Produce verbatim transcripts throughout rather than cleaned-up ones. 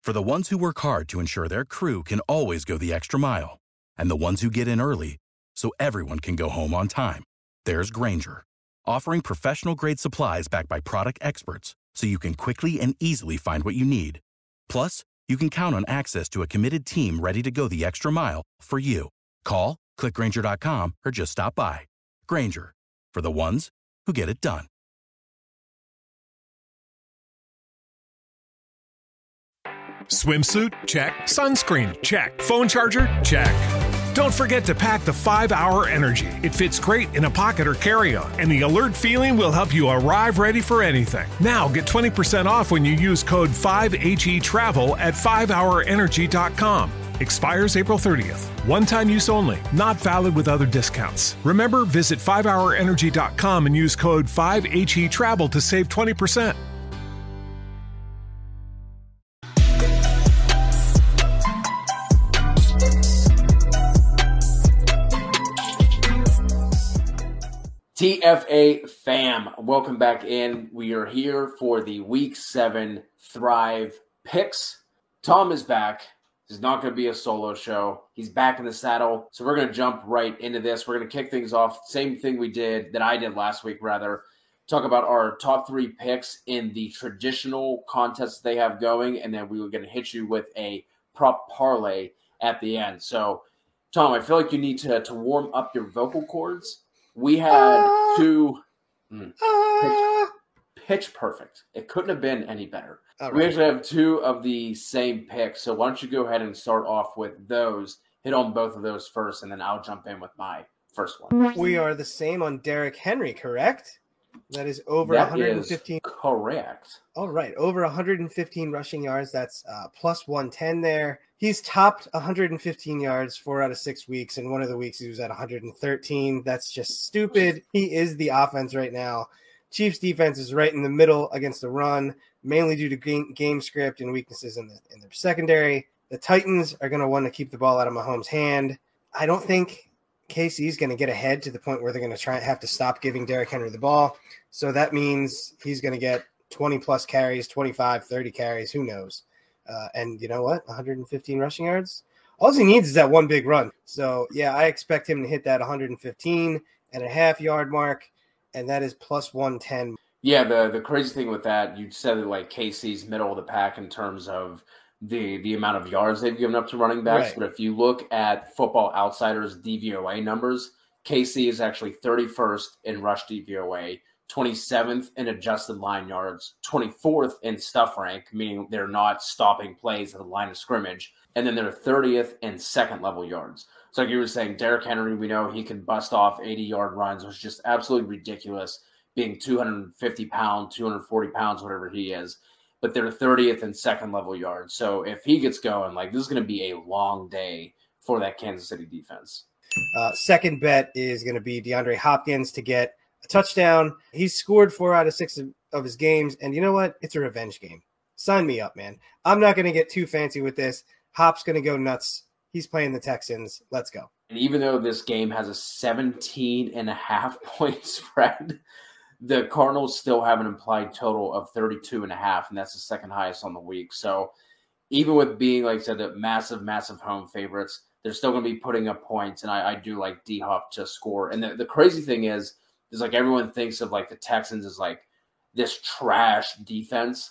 For the ones who work hard to ensure their crew can always go the extra mile, and the ones who get in early so everyone can go home on time, there's Grainger, offering professional-grade supplies backed by product experts so you can quickly and easily find what you need. Plus, you can count on access to a committed team ready to go the extra mile for you. Call, click Grainger dot com, or just stop by. Grainger, for the ones who get it done. Swimsuit? Check. Sunscreen? Check. Phone charger? Check. Don't forget to pack the five hour Energy. It fits great in a pocket or carry-on, and the alert feeling will help you arrive ready for anything. Now get twenty percent off when you use code five H E travel at five hour energy dot com. Expires April thirtieth. One-time use only. Not valid with other discounts. Remember, visit five hour energy dot com and use code five H E travel to save twenty percent. T F A fam, welcome back in. We are here for the Week seven Thrive picks. Tom is back. This is not going to be a solo show. He's back in the saddle, so we're going to jump right into this. We're going to kick things off. Same thing we did, that I did last week, rather. Talk about our top three picks in the traditional contests they have going, and then we were going to hit you with a prop parlay at the end. So, Tom, I feel like you need to, to warm up your vocal cords. We had uh, two mm, uh, pitch, pitch perfect. It couldn't have been any better. Right. We actually have two of the same picks. So why don't you go ahead and start off with those, hit on both of those first, and then I'll jump in with my first one. We are the same on Derrick Henry, correct? That is over that one hundred fifteen. Is correct. All right, over one hundred fifteen rushing yards. That's uh, plus one ten there. He's topped one hundred fifteen yards four out of six weeks, and one of the weeks he was at one hundred thirteen. That's just stupid. He is the offense right now. Chiefs defense is right in the middle against the run, mainly due to game, game script and weaknesses in, the, in their secondary. The Titans are going to want to keep the ball out of Mahomes' hand. I don't think K C is going to get ahead to the point where they're going to try have to stop giving Derrick Henry the ball. So that means he's going to get twenty plus carries, twenty-five, thirty carries, who knows. Uh, and you know what? one hundred fifteen rushing yards. All he needs is that one big run. So yeah, I expect him to hit that one hundred fifteen and a half yard mark. And that is plus one ten. Yeah, the, the crazy thing with that, you said that like K C's middle of the pack in terms of the the amount of yards they've given up to running backs. Right. But if you look at Football Outsiders D V O A numbers, K C is actually thirty-first in rush D V O A, twenty-seventh in adjusted line yards, twenty-fourth in stuff rank, meaning they're not stopping plays at the line of scrimmage, and then they're thirtieth in second level yards. So like you were saying, Derrick Henry, we know he can bust off eighty-yard runs, which is just absolutely ridiculous, being two hundred fifty pounds, two hundred forty pounds, whatever he is. But they're thirtieth in second-level yards. So if he gets going, like this is going to be a long day for that Kansas City defense. Uh, second bet is going to be DeAndre Hopkins to get a touchdown. He's scored four out of six of, of his games. And you know what? It's a revenge game. Sign me up, man. I'm not going to get too fancy with this. Hop's going to go nuts. He's playing the Texans. Let's go. And even though this game has a seventeen and a half point spread, the Cardinals still have an implied total of thirty-two and a half, and that's the second highest on the week. So even with being, like I said, the massive, massive home favorites, they're still going to be putting up points, and I, I do like D-Hop to score. And the, the crazy thing is, is like everyone thinks of like the Texans as like this trash defense.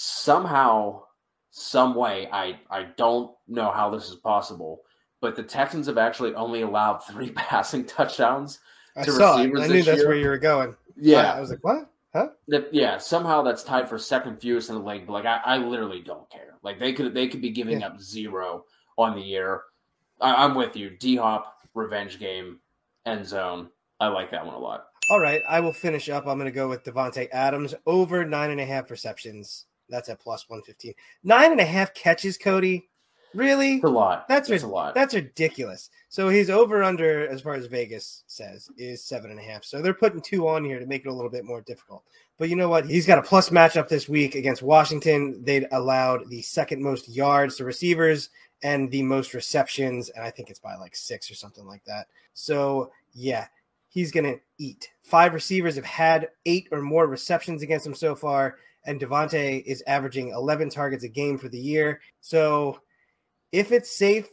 Somehow, some way, I, I don't know how this is possible, but the Texans have actually only allowed three passing touchdowns I to saw receivers it. I knew this that's year. where you were going. Yeah. I was like, what? Huh? That, yeah, somehow that's tied for second fewest in the league, but like I, I literally don't care. Like they could they could be giving yeah. up zero on the year. I, I'm with you. D-Hop, revenge game, end zone. I like that one a lot. All right, I will finish up. I'm going to go with Devontae Adams over nine and a half receptions. That's at plus one fifteen. Nine and a half catches, Cody. Really? It's a lot. That's, that's ri- a lot. That's ridiculous. So his over under, as far as Vegas says, is seven and a half. So they're putting two on here to make it a little bit more difficult. But you know what? He's got a plus matchup this week against Washington. They'd allowed the second most yards to receivers and the most receptions, and I think it's by like six or something like that. So yeah, he's going to eat. Five receivers have had eight or more receptions against him so far, and Devontae is averaging eleven targets a game for the year. So if it's safe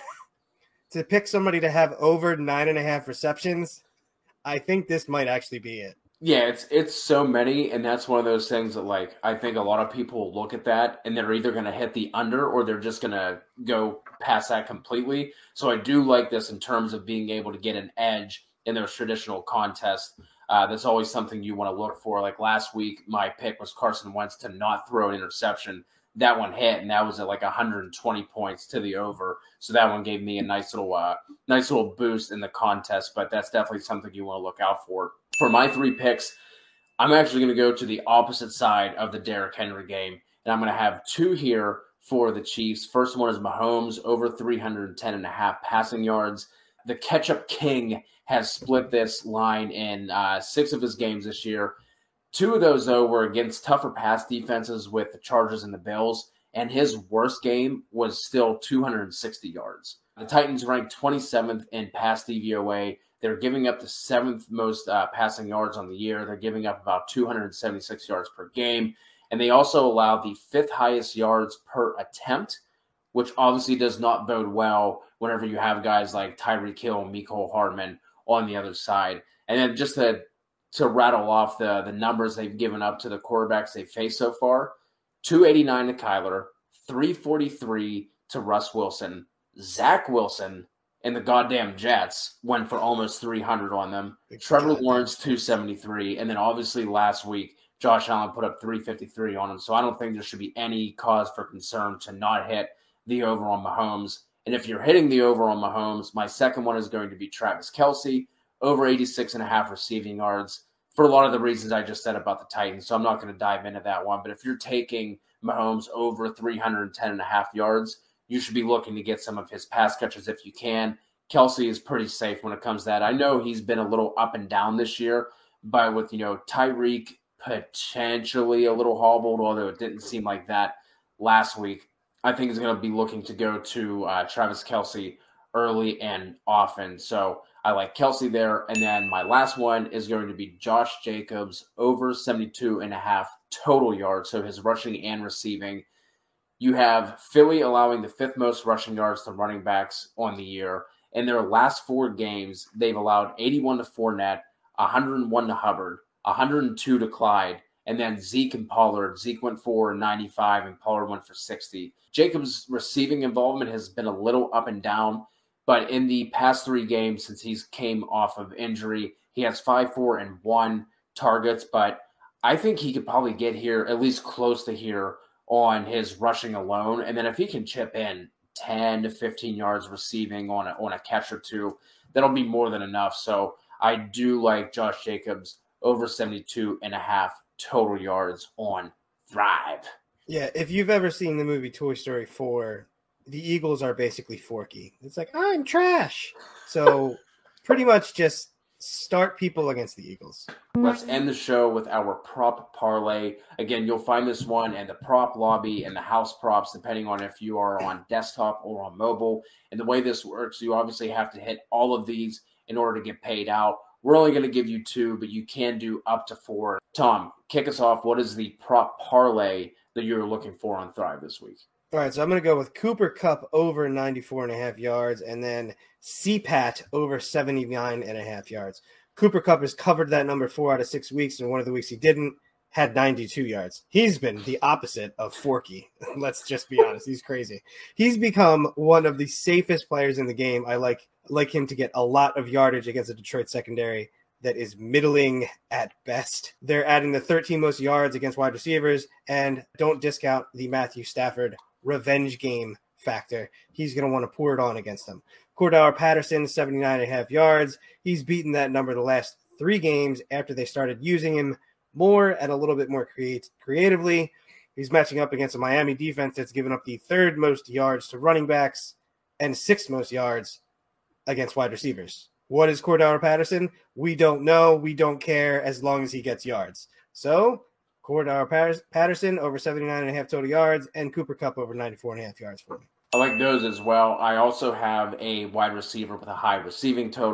to pick somebody to have over nine and a half receptions, I think this might actually be it. Yeah, it's it's so many, and that's one of those things that, like, I think a lot of people look at that, and they're either going to hit the under or they're just going to go past that completely. So I do like this in terms of being able to get an edge in those traditional contests. Uh, that's always something you want to look for. Like last week, my pick was Carson Wentz to not throw an interception. That one hit, and that was at like one hundred twenty points to the over. So that one gave me a nice little, uh, nice little boost in the contest. But that's definitely something you want to look out for. For my three picks, I'm actually going to go to the opposite side of the Derrick Henry game, and I'm going to have two here for the Chiefs. First one is Mahomes over three hundred ten and a half passing yards. The catch-up king has split this line in uh, six of his games this year. Two of those, though, were against tougher pass defenses with the Chargers and the Bills, and his worst game was still two hundred sixty yards. The Titans ranked twenty-seventh in pass D V O A. They're giving up the seventh most uh, passing yards on the year. They're giving up about two hundred seventy-six yards per game, and they also allow the fifth highest yards per attempt, which obviously does not bode well whenever you have guys like Tyreek Hill and Mecole Hardman on the other side. And then just to to rattle off the, the numbers they've given up to the quarterbacks they've faced so far, two eighty-nine to Kyler, three forty-three to Russ Wilson. Zach Wilson and the goddamn Jets went for almost three hundred on them. Trevor Lawrence, two seventy-three. And then obviously last week, Josh Allen put up three fifty-three on him. So I don't think there should be any cause for concern to not hit the over on Mahomes. And if you're hitting the over on Mahomes, my second one is going to be Travis Kelce, over eighty-six and a half receiving yards for a lot of the reasons I just said about the Titans. So I'm not going to dive into that one. But if you're taking Mahomes over three hundred ten and a half yards, you should be looking to get some of his pass catches if you can. Kelce is pretty safe when it comes to that. I know he's been a little up and down this year, but with, you know, Tyreek potentially a little hobbled, although it didn't seem like that last week, I think he's going to be looking to go to uh, Travis Kelce early and often. So I like Kelce there. And then my last one is going to be Josh Jacobs over seventy-two and a half total yards. So his rushing and receiving. You have Philly allowing the fifth most rushing yards to running backs on the year. In their last four games, they've allowed eighty-one to Fournette, one hundred one to Hubbard, one hundred two to Clyde, and then Zeke and Pollard. Zeke went for ninety-five and Pollard went for sixty. Jacobs' receiving involvement has been a little up and down, but in the past three games since he's came off of injury, he has five, four, and one targets, but I think he could probably get here, at least close to here, on his rushing alone. And then if he can chip in ten to fifteen yards receiving on a, on a catch or two, that'll be more than enough. So I do like Josh Jacobs over seventy-two and a half total yards on Thrive. Yeah, if you've ever seen the movie Toy Story four, the Eagles are basically Forky. It's like, I'm trash. So pretty much just start people against the Eagles. Let's end the show with our prop parlay. Again, you'll find this one in the prop lobby and the house props, depending on if you are on desktop or on mobile. And the way this works, you obviously have to hit all of these in order to get paid out. We're only going to give you two, but you can do up to four. Tom, kick us off. What is the prop parlay that you're looking for on Thrive this week? All right, so I'm going to go with Cooper Kupp over ninety-four and a half yards and then C PAT over seventy-nine and a half yards. Cooper Kupp has covered that number four out of six weeks, and one of the weeks he didn't had ninety-two yards. He's been the opposite of Forky. Let's just be honest. He's crazy. He's become one of the safest players in the game. I like like him to get a lot of yardage against the Detroit secondary that is middling at best. They're adding the thirteen most yards against wide receivers, and don't discount the Matthew Stafford revenge game factor. He's going to want to pour it on against them. Cordell Patterson, seventy-nine and a half yards. He's beaten that number the last three games after they started using him more and a little bit more create, creatively. He's matching up against a Miami defense that's given up the third most yards to running backs and sixth most yards against wide receivers. What is Cordell Patterson? We don't know. We don't care as long as he gets yards. So Cordell Patterson over seventy-nine and a half total yards and Cooper Kupp over ninety-four and a half yards for me. I like those as well. I also have a wide receiver with a high receiving total.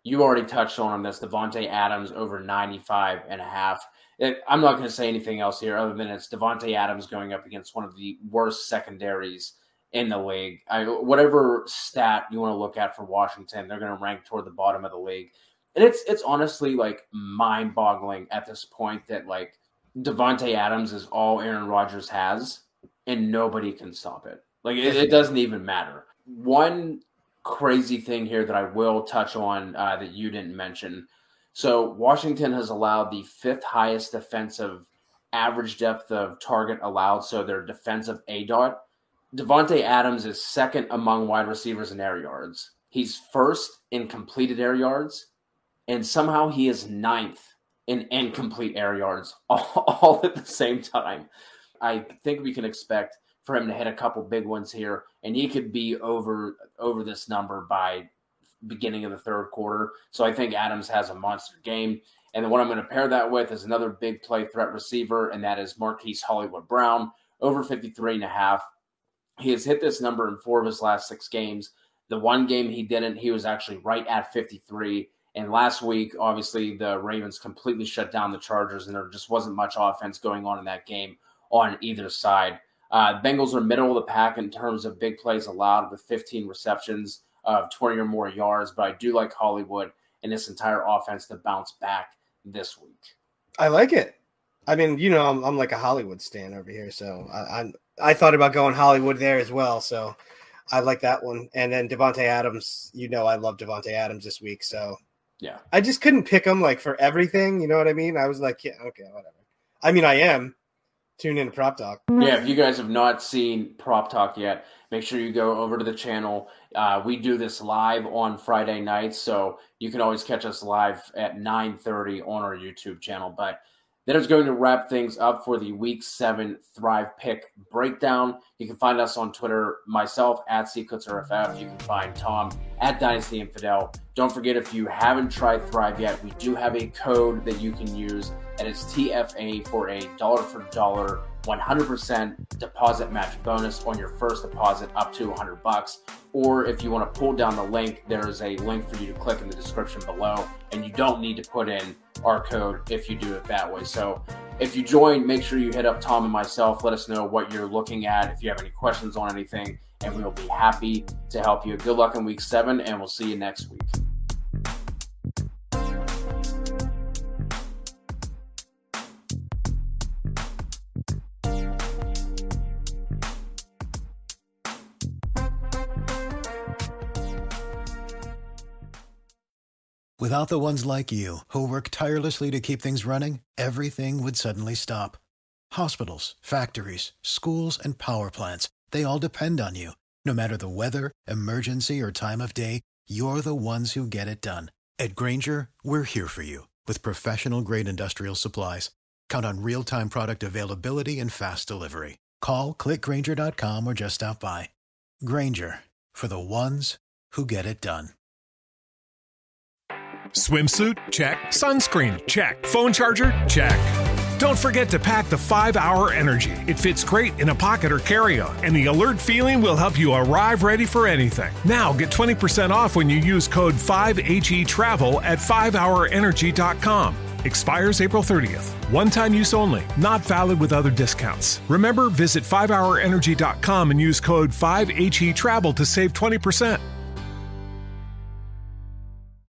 You already touched on this. Davante Adams over ninety-five and a half. It, I'm not going to say anything else here other than it's Davante Adams going up against one of the worst secondaries in the league. I, whatever stat you want to look at for Washington, they're going to rank toward the bottom of the league. And it's it's honestly like mind-boggling at this point that like Davante Adams is all Aaron Rodgers has and nobody can stop it. Like it, it doesn't even matter. One crazy thing here that I will touch on uh, that you didn't mention. So Washington has allowed the fifth highest defensive average depth of target allowed. So their defensive A D O T. Davante Adams is second among wide receivers in air yards. He's first in completed air yards. And somehow he is ninth in incomplete air yards all, all at the same time. I think we can expect for him to hit a couple big ones here, and he could be over over this number by beginning of the third quarter. So I think Adams has a monster game. And then what I'm going to pair that with is another big play threat receiver, and that is Marquise Hollywood Brown, over fifty-three and a half. He has hit this number in four of his last six games. The one game he didn't, he was actually right at fifty-three. And last week, obviously, the Ravens completely shut down the Chargers, and there just wasn't much offense going on in that game on either side. Uh, Bengals are middle of the pack in terms of big plays allowed with fifteen receptions of twenty or more yards, but I do like Hollywood and this entire offense to bounce back this week. I like it. I mean, you know, I'm, I'm like a Hollywood stan over here, so I, I I thought about going Hollywood there as well, so I like that one. And then Davante Adams, you know I love Davante Adams this week, so yeah. I just couldn't pick him like for everything, you know what I mean? I was like, yeah, okay, whatever. I mean, I am. Tune in to Prop Talk. Yeah, if you guys have not seen Prop Talk yet, make sure you go over to the channel. Uh, we do this live on Friday nights, so you can always catch us live at nine thirty on our YouTube channel. But that is going to wrap things up for the Week seven Thrive Pick Breakdown. You can find us on Twitter, myself, at C Kutzer F F. You can find Tom at Dynasty Infidel. Don't forget, if you haven't tried Thrive yet, we do have a code that you can use, and it's T F A for a dollar-for-dollar, one hundred percent deposit match bonus on your first deposit up to one hundred bucks. Or if you want to pull down the link, there is a link for you to click in the description below, and you don't need to put in our code if you do it that way. So if you join, make sure you hit up Tom and myself. Let us know what you're looking at, if you have any questions on anything, and we will be happy to help you. Good luck in week seven, and we'll see you next week. Without the ones like you, who work tirelessly to keep things running, everything would suddenly stop. Hospitals, factories, schools, and power plants, they all depend on you. No matter the weather, emergency, or time of day, you're the ones who get it done. At Grainger, we're here for you with professional-grade industrial supplies. Count on real-time product availability and fast delivery. Call, click Grainger dot com, or just stop by. Grainger, for the ones who get it done. Swimsuit? Check. Sunscreen? Check. Phone charger? Check. Don't forget to pack the five hour Energy. It fits great in a pocket or carry-on, and the alert feeling will help you arrive ready for anything. Now get twenty percent off when you use code five H E travel at five hour energy dot com. Expires April thirtieth. One-time use only. Not valid with other discounts. Remember, visit five hour energy dot com and use code five H E travel to save twenty percent.